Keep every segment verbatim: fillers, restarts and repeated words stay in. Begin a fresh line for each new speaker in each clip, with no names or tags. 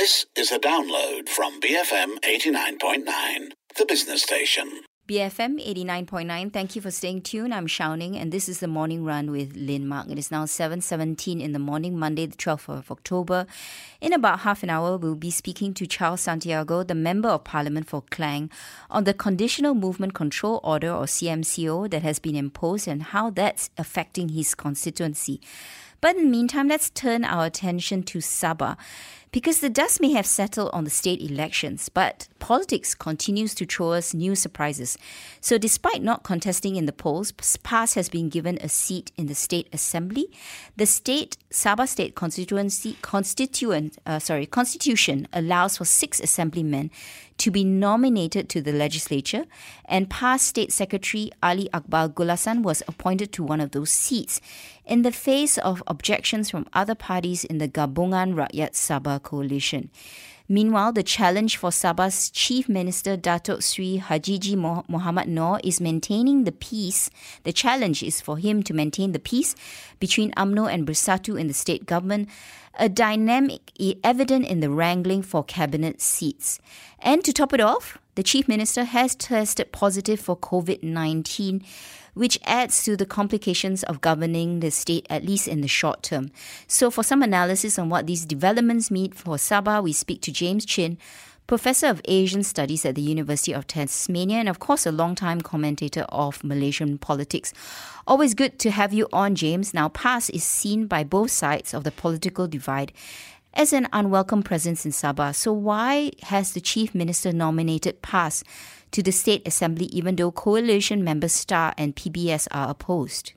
This is a download from B F M eighty-nine point nine, the business station.
B F M eighty-nine point nine, thank you for staying tuned. I'm Shauning and this is the Morning Run with Lynn Mark. It is now seven seventeen in the morning, Monday the twelfth of October. In about half an hour, we'll be speaking to Charles Santiago, the Member of Parliament for Klang, on the Conditional Movement Control Order or C M C O that has been imposed and how that's affecting his constituency. But in the meantime, let's turn our attention to Sabah, because the dust may have settled on the state elections, but politics continues to throw us new surprises. So despite not contesting in the polls, PAS has been given a seat in the State Assembly. The state Sabah State Constituency Constituent uh, sorry Constitution allows for six assemblymen to be nominated to the legislature, and PAS State Secretary Ali Akbar Gulasan was appointed to one of those seats in the face of objections from other parties in the Gabungan Rakyat Sabah coalition. Meanwhile, the challenge for Sabah's Chief Minister Datuk Sri Hajiji Mohamad Noor is maintaining the peace. The challenge is for him to maintain the peace between U M N O and Bersatu in the state government, a dynamic evident in the wrangling for cabinet seats. And to top it off, the Chief Minister has tested positive for covid nineteen, which adds to the complications of governing the state, at least in the short term. So for some analysis on what these developments mean for Sabah, we speak to James Chin, Professor of Asian Studies at the University of Tasmania, and of course a long-time commentator of Malaysian politics. Always good to have you on, James. Now, PAS is seen by both sides of the political divide as an unwelcome presence in Sabah. So why has the Chief Minister nominated PAS to the State Assembly even though coalition members STAR and P B S are opposed?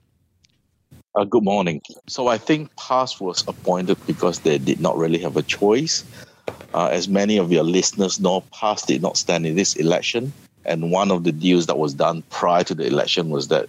Uh, good morning. So I think PAS was appointed because they did not really have a choice. Uh, as many of your listeners know, PAS did not stand in this election. And one of the deals that was done prior to the election was that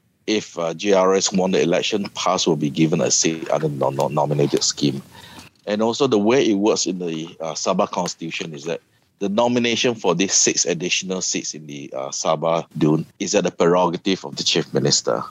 if uh, G R S won the election, PAS will be given a seat under the non-nominated scheme. And also the way it works in the uh, Sabah Constitution is that the nomination for these six additional seats in the uh, Sabah Dun is at the prerogative of the Chief Minister.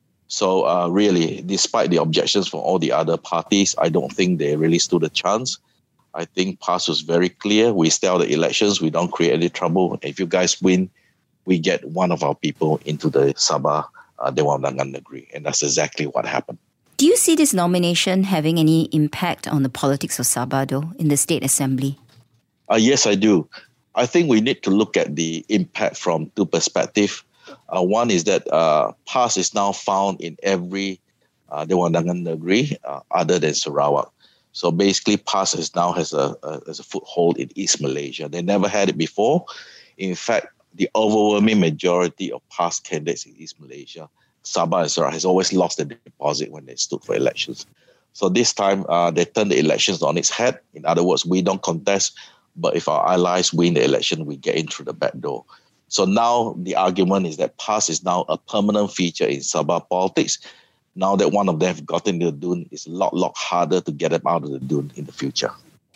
So uh, really, despite the objections from all the other parties, I don't think they really stood a chance. I think PAS was very clear. We stay out the elections. We don't create any trouble. If you guys win, we get one of our people into the Sabah uh, Dewan Undangan Negeri. And that's exactly what happened.
Do you see this nomination having any impact on the politics of Sabah, though, in the State Assembly?
Uh, yes, I do. I think we need to look at the impact from two perspectives. Uh, one is that uh, PAS is now found in every uh, Dewan Undangan Negeri uh, other than Sarawak. So basically, PAS is now has a, a, has a foothold in East Malaysia. They never had it before. In fact, the overwhelming majority of PAS candidates in East Malaysia, Sabah and Sarawak, has always lost their deposit when they stood for elections. So this time, uh, they turned the elections on its head. In other words, we don't contest, but if our allies win the election, we get in through the back door. So now the argument is that PAS is now a permanent feature in Sabah politics. Now that one of them have gotten into the Dun, it's a lot, lot harder to get them out of the Dun in the future.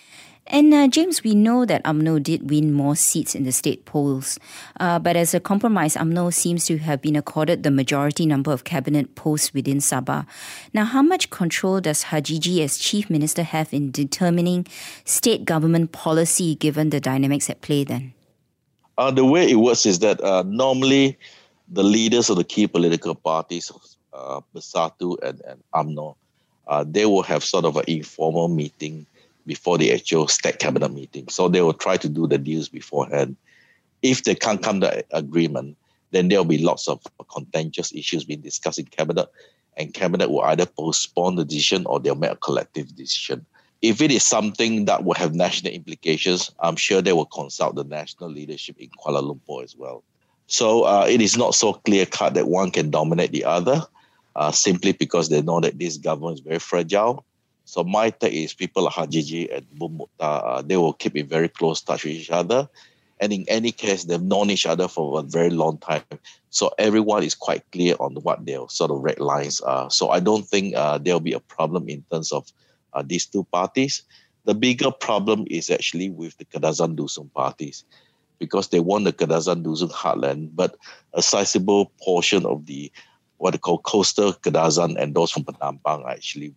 And uh, James, we know that U M N O did win more seats in the state polls. Uh, but as a compromise, U M N O seems to have been accorded the majority number of cabinet posts within Sabah. Now, how much control does Hajiji as Chief Minister have in determining state government policy given the dynamics at play then?
Uh, the way it works is that uh, normally the leaders of the key political parties, uh, Bersatu and, and U M N O, uh, they will have sort of an informal meeting before the actual state cabinet meeting. So they will try to do the deals beforehand. If they can't come to an agreement, then there will be lots of contentious issues being discussed in cabinet, and cabinet will either postpone the decision or they'll make a collective decision. If it is something that will have national implications, I'm sure they will consult the national leadership in Kuala Lumpur as well. So uh, it is not so clear-cut that one can dominate the other, uh, simply because they know that this government is very fragile. So my take is people like Hajiji and Bun Mokhtar, uh, they will keep in very close touch with each other. And in any case, they've known each other for a very long time. So everyone is quite clear on what their sort of red lines are. So I don't think uh, there'll be a problem in terms of uh, these two parties. The bigger problem is actually with the Kadazan Dusun parties, because they won the Kadazan Dusun heartland, but a sizable portion of the what they call coastal Kadazan and those from Penampang are actually with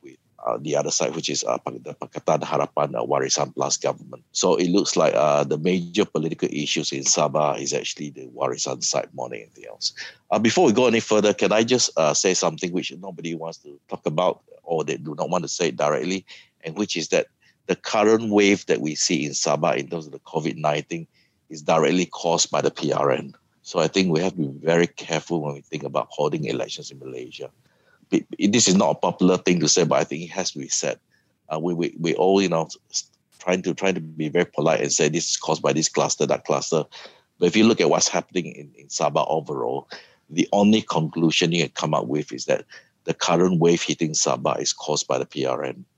uh, the other side, which is uh, the Pakatan Harapan uh, Warisan Plus government. So it looks like uh, the major political issues in Sabah is actually the Warisan side more than anything else. Uh, before we go any further, can I just uh, say something which nobody wants to talk about, or they do not want to say it directly, and which is that the current wave that we see in Sabah in terms of the COVID nineteen is directly caused by the P R N. So I think we have to be very careful when we think about holding elections in Malaysia. This is not a popular thing to say, but I think it has to be said. Uh, we, we we all, you know, trying to trying to be very polite and say this is caused by this cluster, that cluster. But if you look at what's happening in, in Sabah overall, the only conclusion you can come up with is that the current wave hitting Sabah is caused by the P R N.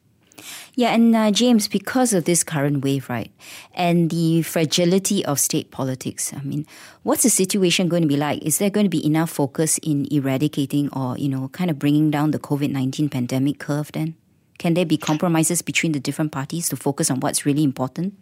Yeah, and uh, James, because of this current wave, right, and the fragility of state politics, I mean, what's the situation going to be like? Is there going to be enough focus in eradicating or, you know, kind of bringing down the COVID nineteen pandemic curve then? Can there be compromises between the different parties to focus on what's really important?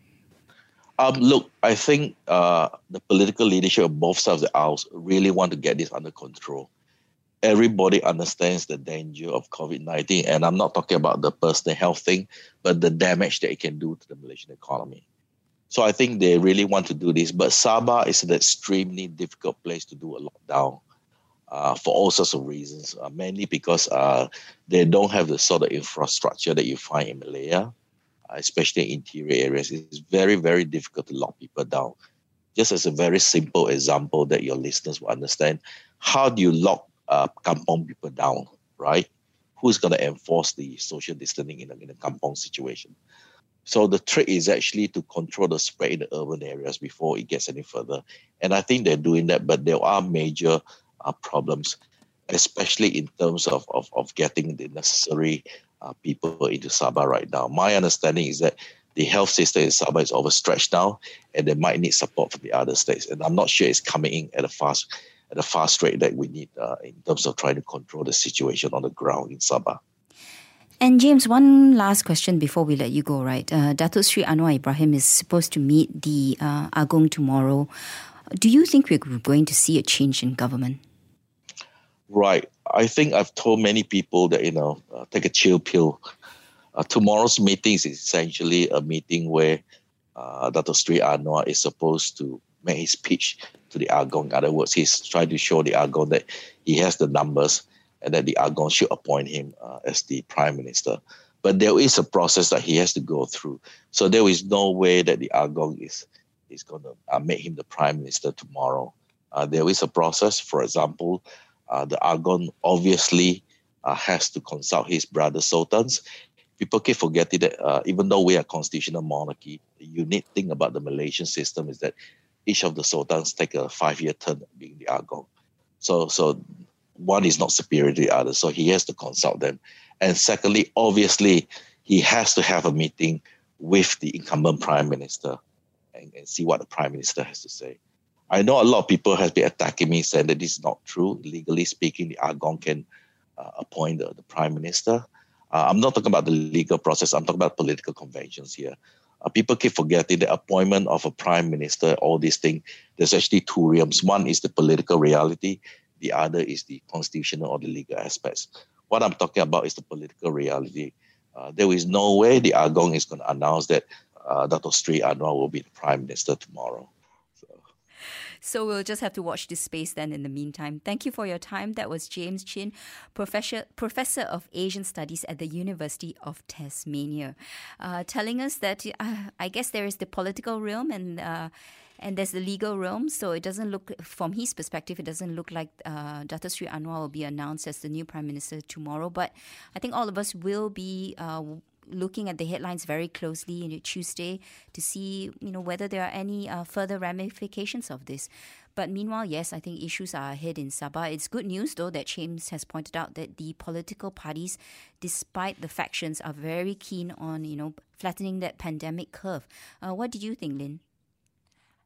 Um, look, I think uh, the political leadership of both sides of the aisle really want to get this under control. Everybody understands the danger of COVID nineteen, and I'm not talking about the personal health thing, but the damage that it can do to the Malaysian economy. So I think they really want to do this, but Sabah is an extremely difficult place to do a lockdown uh, for all sorts of reasons, uh, mainly because uh, they don't have the sort of infrastructure that you find in Malaya, uh, especially in interior areas. It's very, very difficult to lock people down. Just as a very simple example that your listeners will understand, how do you lock Uh, kampong people down, right? Who's going to enforce the social distancing in a, in a kampong situation? So the trick is actually to control the spread in the urban areas before it gets any further. And I think they're doing that, but there are major uh, problems, especially in terms of, of, of getting the necessary uh, people into Sabah right now. My understanding is that the health system in Sabah is overstretched now, and they might need support from the other states. And I'm not sure it's coming in at a fast at a fast rate that we need uh, in terms of trying to control the situation on the ground in Sabah.
And James, one last question before we let you go, right? Uh, Datuk Sri Anwar Ibrahim is supposed to meet the uh, Agong tomorrow. Do you think we're going to see a change in government?
Right. I think I've told many people that, you know, uh, take a chill pill. Uh, tomorrow's meeting is essentially a meeting where uh, Datuk Sri Anwar is supposed to make his pitch to the Agong. In other words, he's trying to show the Agong that he has the numbers and that the Agong should appoint him uh, as the Prime Minister. But there is a process that he has to go through. So there is no way that the Agong is, is going to uh, make him the Prime Minister tomorrow. Uh, there is a process. For example, uh, the Agong obviously uh, has to consult his brother sultans. People keep forgetting that uh, even though we are constitutional monarchy, the unique thing about the Malaysian system is that each of the sultans take a five-year term being the Agong. So so one is not superior to the other, so he has to consult them. And secondly, obviously, he has to have a meeting with the incumbent Prime Minister and, and see what the Prime Minister has to say. I know a lot of people have been attacking me saying that this is not true. Legally speaking, the Agong can uh, appoint the, the Prime Minister. Uh, I'm not talking about the legal process, I'm talking about political conventions here. Uh, people keep forgetting the appointment of a prime minister, all these things. There's actually two realms. One is the political reality. The other is the constitutional or the legal aspects. What I'm talking about is the political reality. Uh, there is no way the Agong is going to announce that uh, Datuk Sri Anwar will be the prime minister tomorrow.
So we'll just have to watch this space then in the meantime. Thank you for your time. That was James Chin, Professor, Professor of Asian Studies at the University of Tasmania, uh, telling us that uh, I guess there is the political realm and uh, and there's the legal realm. So it doesn't look, from his perspective, it doesn't look like uh, Datuk Sri Anwar will be announced as the new Prime Minister tomorrow. But I think all of us will be Uh, looking at the headlines very closely on Tuesday to see, you know, whether there are any uh, further ramifications of this. But meanwhile, yes, I think issues are ahead in Sabah. It's good news, though, that James has pointed out that the political parties, despite the factions, are very keen on, you know, flattening that pandemic curve. Uh, what did you think, Lynn?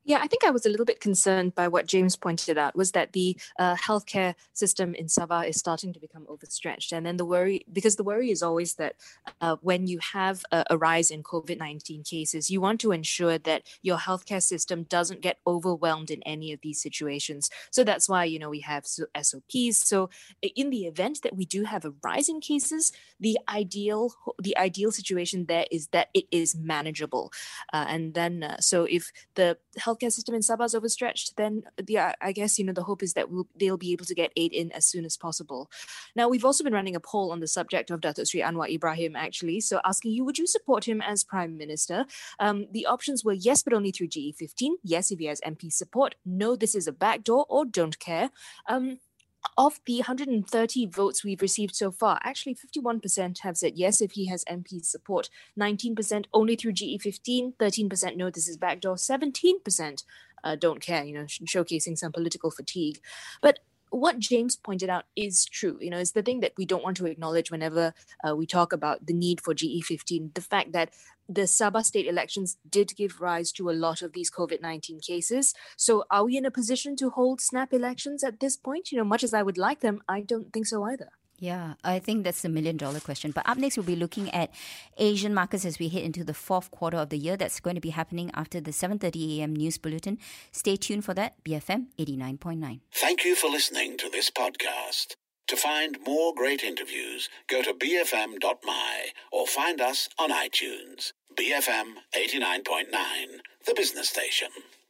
Yeah, I think I was a little bit concerned by what James pointed out, was that the uh, healthcare system in Sabah is starting to become overstretched. And then the worry, because the worry is always that uh, when you have a, a rise in COVID nineteen cases, you want to ensure that your healthcare system doesn't get overwhelmed in any of these situations. So that's why, you know, we have S O Ps. So in the event that we do have a rise in cases, the ideal, the ideal situation there is that it is manageable. Uh, and then, uh, so if the healthcare system in Sabah is overstretched, then the I guess, you know, the hope is that we'll, they'll be able to get aid in as soon as possible. Now, we've also been running a poll on the subject of Datuk Sri Anwar Ibrahim, actually, so asking you, would you support him as Prime Minister? Um, the options were yes, but only through G E fifteen, yes if he has M P support, no, this is a backdoor, or don't care. Um, Of the one hundred thirty votes we've received so far, actually fifty-one percent have said yes if he has M P support, nineteen percent only through G E fifteen, thirteen percent no, this is backdoor, seventeen percent uh, don't care, you know, showcasing some political fatigue. But what James pointed out is true. You know, it's the thing that we don't want to acknowledge whenever uh, we talk about the need for G E fifteen, the fact that the Sabah state elections did give rise to a lot of these COVID nineteen cases. So are we in a position to hold snap elections at this point? You know, much as I would like them, I don't think so either.
Yeah, I think that's the million dollar question. But up next, we'll be looking at Asian markets as we head into the fourth quarter of the year. That's going to be happening after the seven thirty a.m. news bulletin. Stay tuned for that. B F M eighty-nine point nine.
Thank you for listening to this podcast. To find more great interviews, go to b f m dot m y or find us on iTunes. B F M eighty-nine point nine, the business station.